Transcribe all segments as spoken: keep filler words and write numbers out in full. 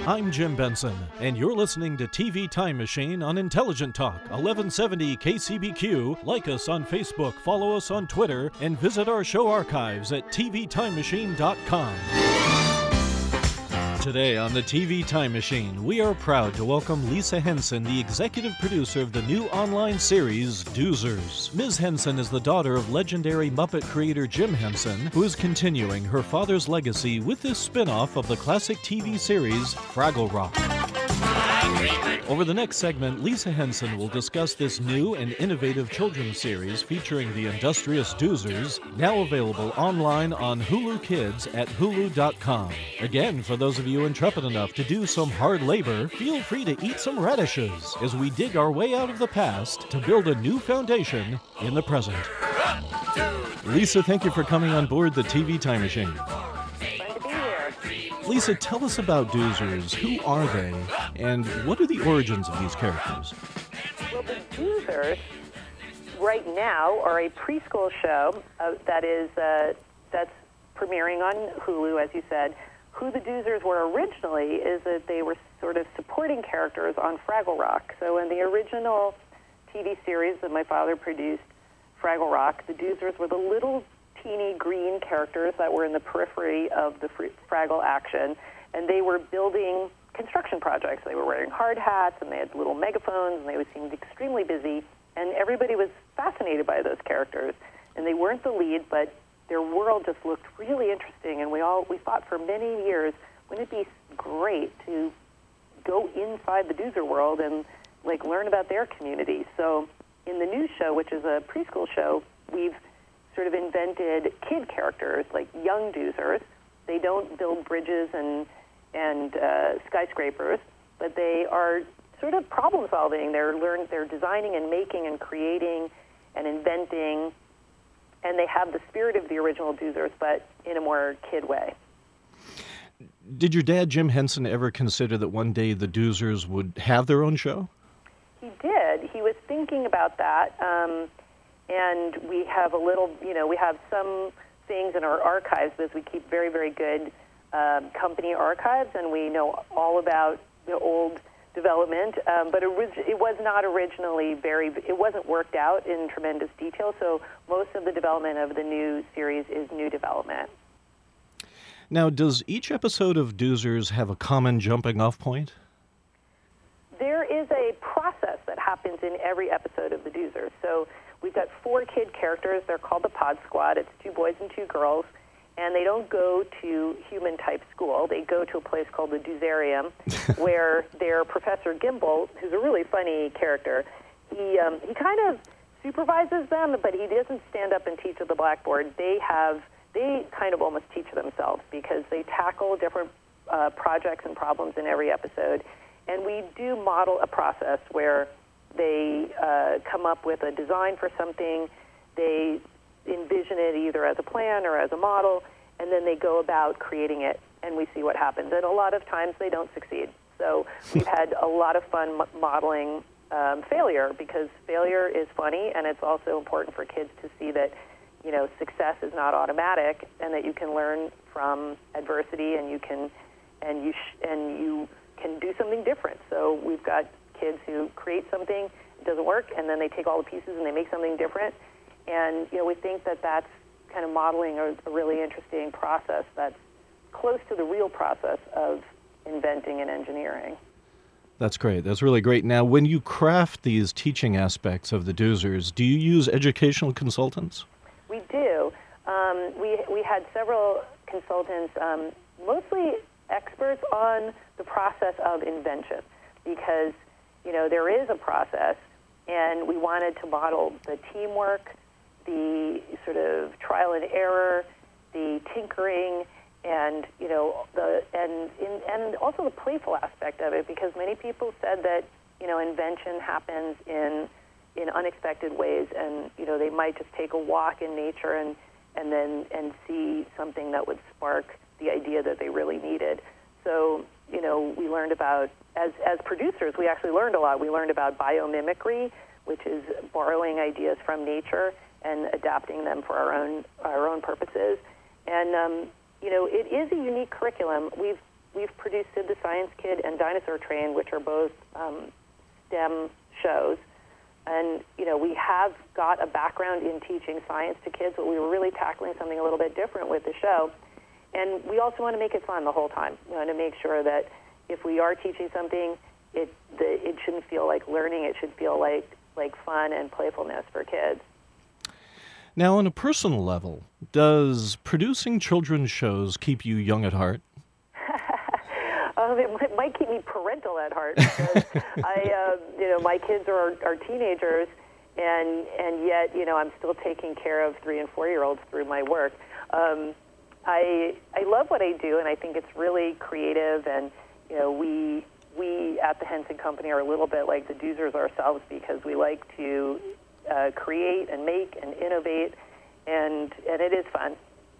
I'm Jim Benson, and you're listening to T V Time Machine on Intelligent Talk, eleven seventy K C B Q. Like us on Facebook, follow us on Twitter, and visit our show archives at T V time machine dot com. Today on the T V Time Machine, we are proud to welcome Lisa Henson, the executive producer of the new online series, Doozers. Miz Henson is the daughter of legendary Muppet creator Jim Henson, who is continuing her father's legacy with this spin-off of the classic T V series, Fraggle Rock. Over the next segment, Lisa Henson will discuss this new and innovative children's series featuring the industrious Doozers, now available online on Hulu Kids at hulu dot com. Again, for those of you intrepid enough to do some hard labor, feel free to eat some radishes as we dig our way out of the past to build a new foundation in the present. Lisa, thank you for coming on board the T V Time Machine. Lisa, tell us about Doozers. Who are they, and what are the origins of these characters? Well, the Doozers, right now, are a preschool show uh, that is uh, that's premiering on Hulu, as you said. Who the Doozers were originally is that they were sort of supporting characters on Fraggle Rock. So in the original T V series that my father produced, Fraggle Rock, the Doozers were the little teeny green characters that were in the periphery of the Fraggle action, and they were building construction projects. They were wearing hard hats, and they had little megaphones, and they seemed extremely busy, and everybody was fascinated by those characters. And they weren't the lead, but their world just looked really interesting, and we all we thought for many years, wouldn't it be great to go inside the Doozer world and like learn about their community? So in the new show, which is a preschool show, we've sort of invented kid characters, like young Doozers. They don't build bridges and and uh, skyscrapers, but they are sort of problem solving. They're learn they're designing and making and creating and inventing, and they have the spirit of the original Doozers, but in a more kid way. Did your dad, Jim Henson, ever consider that one day the Doozers would have their own show? He did. He was thinking about that. Um, And we have a little, you know, we have some things in our archives because we keep very, very good um, company archives, and we know all about the old development. Um, but orig- it was not originally very, it wasn't worked out in tremendous detail, so most of the development of the new series is new development. Now, does each episode of Doozers have a common jumping-off point? There is a process that happens in every episode of the Doozers. So we've got four kid characters. They're called the Pod Squad. It's two boys and two girls. And they don't go to human-type school. They go to a place called the Doozarium, where their Professor Gimbal, who's a really funny character, he um, he kind of supervises them, but he doesn't stand up and teach at the blackboard. They have they kind of almost teach themselves because they tackle different uh, projects and problems in every episode. And we do model a process where they uh, come up with a design for something, they envision it either as a plan or as a model, and then they go about creating it, and we see what happens. And a lot of times they don't succeed. So we've had a lot of fun m- modeling um, failure, because failure is funny, and it's also important for kids to see that, you know, success is not automatic, and that you can learn from adversity, and you can and you sh- and you can do something different. So we've got kids who create something, it doesn't work, and then they take all the pieces and they make something different. And, you know, we think that that's kind of modeling a, a really interesting process that's close to the real process of inventing and engineering. That's great. That's really great. Now, when you craft these teaching aspects of the Doozers, do you use educational consultants? We do. Um, we we had several consultants, um, mostly experts on the process of invention, because, you know, there is a process, and we wanted to model the teamwork, the sort of trial and error, the tinkering, and, you know, the and in, and also the playful aspect of it, because many people said that, you know, invention happens in in unexpected ways, and, you know, they might just take a walk in nature and and then and see something that would spark the idea that they really needed. So, you know, we learned about, as as producers, we actually learned a lot. We learned about biomimicry, which is borrowing ideas from nature and adapting them for our own our own purposes. And um, you know, it is a unique curriculum. We've we've produced Sid the Science Kid and Dinosaur Train, which are both um, STEM shows. And, you know, we have got a background in teaching science to kids, but we were really tackling something a little bit different with the show. And we also want to make it fun the whole time. We want to make sure that if we are teaching something, it the, it shouldn't feel like learning. It should feel like, like fun and playfulness for kids. Now, on a personal level, does producing children's shows keep you young at heart? um, it might, might keep me parental at heart because I, uh, you know, my kids are, are teenagers, and and yet, you know, I'm still taking care of three and four year olds through my work. Um, I I love what I do, and I think it's really creative. And you know, we we at the Henson Company are a little bit like the Doozers ourselves because we like to uh, create and make and innovate, and and it is fun.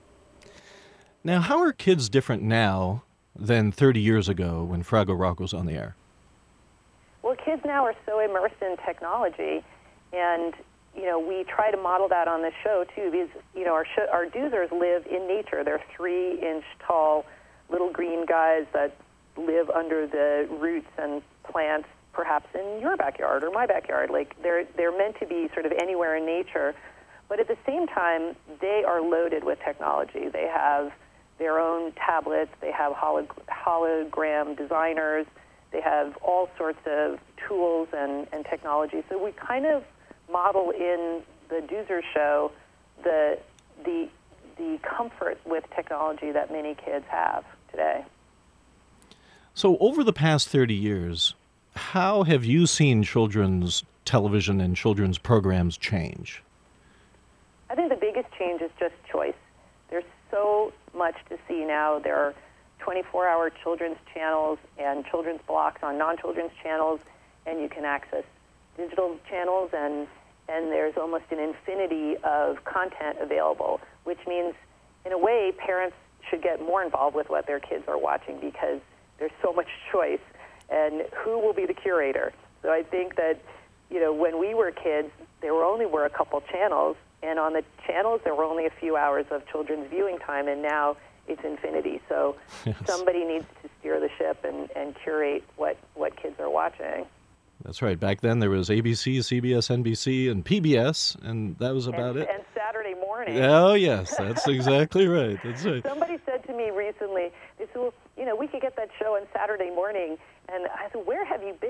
Now, how are kids different now than thirty years ago when Fraggle Rock was on the air? Well, kids now are so immersed in technology, and you know, we try to model that on the show too. Because you know, our sh- our Doozers live in nature. They're three-inch tall little green guys that live under the roots and plants, perhaps in your backyard or my backyard. Like they're they're meant to be sort of anywhere in nature, but at the same time, they are loaded with technology. They have their own tablets. They have holog- hologram designers. They have all sorts of tools and, and technology. So we kind of model in the Doozer show the the the comfort with technology that many kids have today. So over the past thirty years, how have you seen children's television and children's programs change? I think the biggest change is just choice. There's so much to see now. There are twenty-four hour children's channels and children's blocks on non-children's channels, and you can access digital channels, and and there's almost an infinity of content available, which means, in a way, parents should get more involved with what their kids are watching because there's so much choice, and who will be the curator? So I think that, you know, when we were kids, there were only were a couple channels, and on the channels there were only a few hours of children's viewing time, and now it's infinity. So yes. Somebody needs to steer the ship and, and curate what, what kids are watching. That's right. Back then there was A B C, C B S, N B C, and P B S, and that was about and, it. And Saturday morning. Oh, yes, that's exactly right. That's right. Somebody said to me recently, they said, well, you know, we could get that show on Saturday morning. And I said, where have you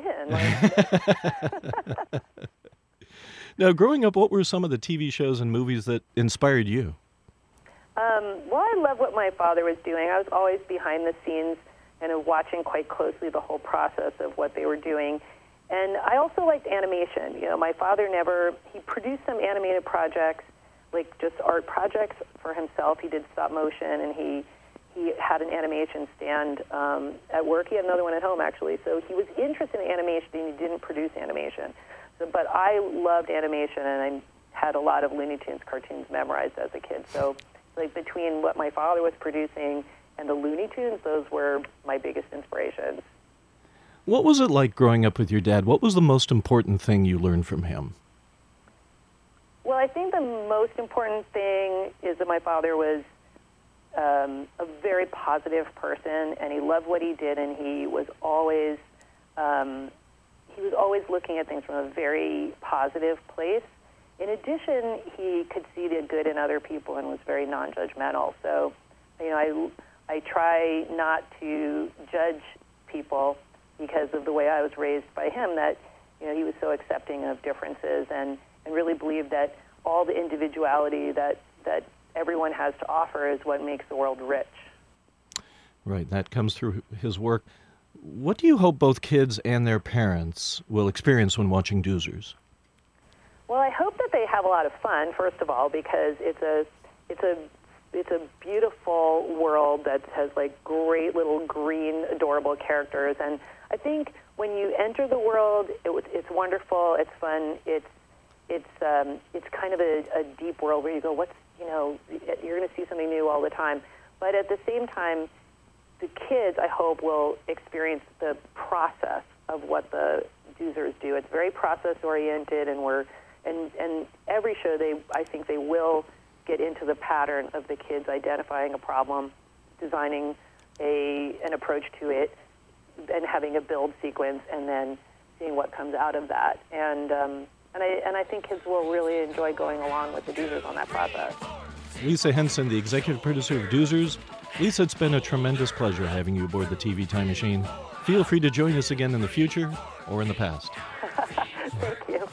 been? Like, now, growing up, what were some of the T V shows and movies that inspired you? Um, well, I love what my father was doing. I was always behind the scenes and watching quite closely the whole process of what they were doing. And I also liked animation. You know, my father never, he produced some animated projects, like just art projects for himself. He did stop motion, and he he had an animation stand um, at work. He had another one at home, actually. So he was interested in animation, and he didn't produce animation. So, but I loved animation, and I had a lot of Looney Tunes cartoons memorized as a kid. So, like, between what my father was producing and the Looney Tunes, those were my biggest inspirations. What was it like growing up with your dad? What was the most important thing you learned from him? Well, I think the most important thing is that my father was um, a very positive person, and he loved what he did, and he was always um, he was always looking at things from a very positive place. In addition, he could see the good in other people and was very non-judgmental. So, you know, I I try not to judge people because of the way I was raised by him, that, you know, he was so accepting of differences and, and really believed that all the individuality that, that everyone has to offer is what makes the world rich. Right, that comes through his work. What do you hope both kids and their parents will experience when watching Doozers? Well, I hope that they have a lot of fun, first of all, because it's a it's a it's a beautiful world that has like great little green, adorable characters, and I think when you enter the world, it, it's wonderful, it's fun, it's it's um, it's kind of a, a deep world where you go, what's you know, you're going to see something new all the time, but at the same time, the kids, I hope, will experience the process of what the Doozers do. It's very process oriented, and we're and and every show they, I think they will get into the pattern of the kids identifying a problem, designing a an approach to it and having a build sequence and then seeing what comes out of that. And um, and I and I think kids will really enjoy going along with the Doozers on that process. Lisa Henson, the executive producer of Doozers. Lisa, it's been a tremendous pleasure having you aboard the T V Time Machine. Feel free to join us again in the future or in the past. Thank you.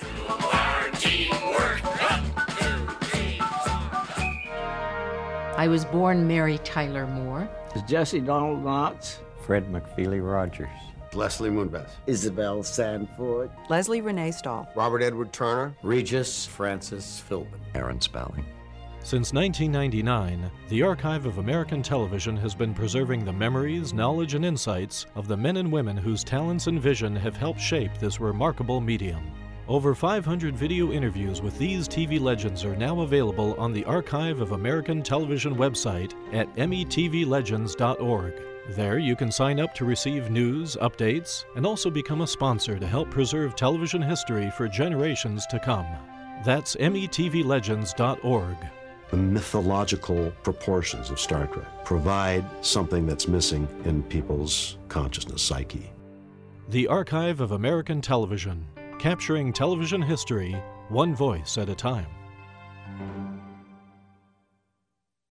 I was born Mary Tyler Moore. Jesse Donald Knox. Fred McFeely Rogers. Leslie Moonves. Isabel Sanford. Leslie Renee Stahl. Robert Edward Turner. Regis Francis Philbin. Aaron Spelling. Since nineteen ninety-nine, the Archive of American Television has been preserving the memories, knowledge, and insights of the men and women whose talents and vision have helped shape this remarkable medium. Over five hundred video interviews with these T V legends are now available on the Archive of American Television website at M E T V legends dot org. There you can sign up to receive news, updates, and also become a sponsor to help preserve television history for generations to come. That's M E T V legends dot org. The mythological proportions of Star Trek provide something that's missing in people's consciousness, psyche. The Archive of American Television, capturing television history one voice at a time.